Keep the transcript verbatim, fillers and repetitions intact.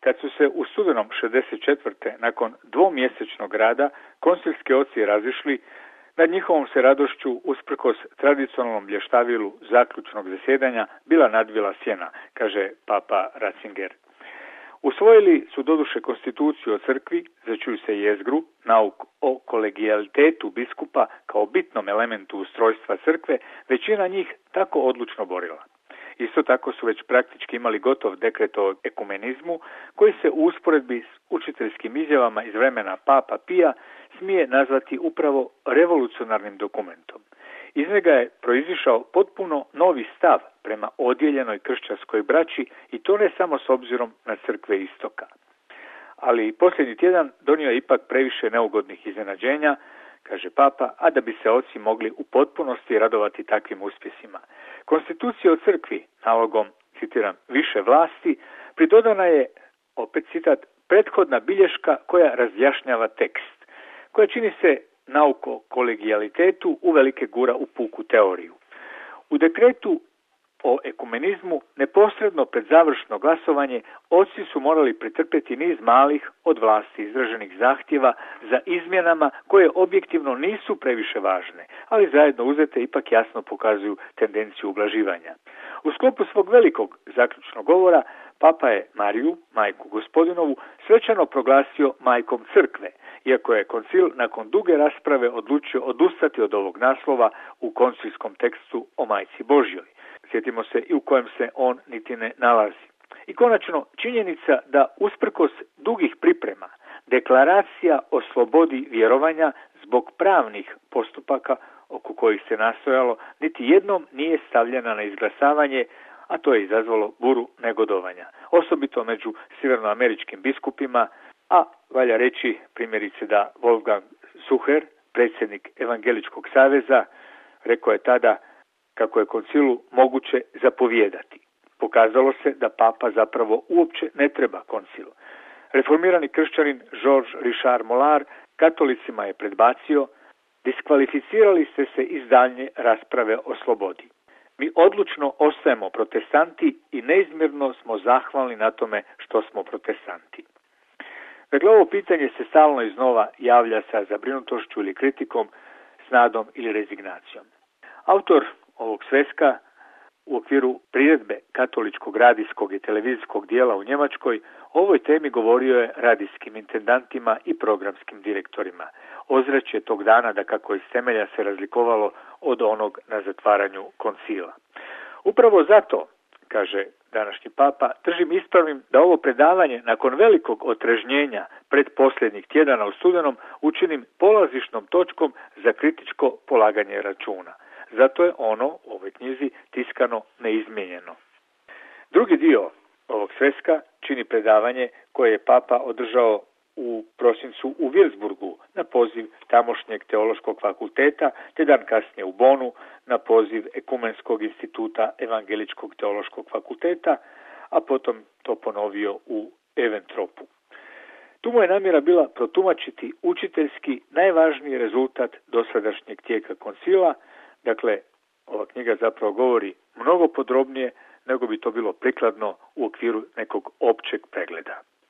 Kad su se u studenom šezdeset četvrte nakon dvomjesečnog rada koncilski oci razišli, nad njihovom se radošću, usprkos tradicionalnom blještavilu zaključnog zasjedanja, bila nadvila sjena, kaže papa Ratzinger. Usvojili su doduše konstituciju o crkvi, za čiju se jezgru, nauk o kolegijalitetu biskupa kao bitnom elementu ustrojstva crkve, većina njih tako odlučno borila. Isto tako su već praktički imali gotov dekret o ekumenizmu, koji se u usporedbi s učiteljskim izjavama iz vremena Papa Pija smije nazvati upravo revolucionarnim dokumentom. Iz njega je proizišao potpuno novi stav prema odijeljenoj kršćanskoj braći i to ne samo s obzirom na crkve istoka. Ali posljednji tjedan donio je ipak previše neugodnih iznenađenja, kaže papa, a da bi se oci mogli u potpunosti radovati takvim uspjesima. Konstitucija o crkvi, nalogom, citiram, više vlasti, pridodana je, opet citat, prethodna bilješka koja razjašnjava tekst, koja čini se nauk o kolegijalitetu uvelike gura u puku teoriju. U dekretu o ekumenizmu neposredno pred završno glasovanje oci su morali pretrpjeti niz malih od vlasti izraženih zahtjeva za izmjenama koje objektivno nisu previše važne, ali zajedno uzete ipak jasno pokazuju tendenciju ublaživanja. U sklopu svog velikog zaključnog govora papa je Mariju, majku Gospodinovu, svečano proglasio majkom crkve, iako je koncil nakon duge rasprave odlučio odustati od ovog naslova u koncilskom tekstu o majci Božjoj. Sjetimo se i u kojem se on niti ne nalazi. I konačno, činjenica da usprkos dugih priprema, deklaracija o slobodi vjerovanja zbog pravnih postupaka oko kojih se nastojalo, niti jednom nije stavljena na izglasavanje, a to je izazvalo buru negodovanja. Osobito među sjevernoameričkim biskupima, a valja reći primjerice da Wolfgang Sucher, predsjednik Evangeličkog saveza, rekao je tada kako je koncilu moguće zapovijedati. Pokazalo se da papa zapravo uopće ne treba koncilu. Reformirani kršćanin Georges Richard Mollard katolicima je predbacio: diskvalificirali ste se iz daljnje rasprave o slobodi. Mi odlučno ostajemo protestanti i neizmjerno smo zahvalni na tome što smo protestanti. Dakle, ovo pitanje se stalno iznova javlja sa zabrinutošću ili kritikom, s nadom ili rezignacijom. Autor ovog sveska u okviru priredbe katoličkog radijskog i televizijskog dijela u Njemačkoj o ovoj temi govorio je radijskim intendantima i programskim direktorima. Ozračje tog dana da kako iz temelja se razlikovalo od onog na zatvaranju koncila. Upravo zato, kaže današnji papa, držim ispravnim da ovo predavanje nakon velikog otrežnjenja pred posljednjih tjedana u studenom učinim polazišnom točkom za kritičko polaganje računa. Zato je ono u ovoj knjizi tiskano neizmijenjeno. Drugi dio ovog sveska čini predavanje koje je papa održao u prosincu u Würzburgu na poziv tamošnjeg teološkog fakulteta, te dan kasnije u Bonu na poziv Ekumenskog instituta Evangeličkog teološkog fakulteta, a potom to ponovio u Eventropu. Tu mu je namjera bila protumačiti učiteljski najvažniji rezultat dosadašnjeg tijeka koncila. Dakle, ova knjiga zapravo govori mnogo podrobnije nego bi to bilo prikladno u okviru nekog općeg pregleda.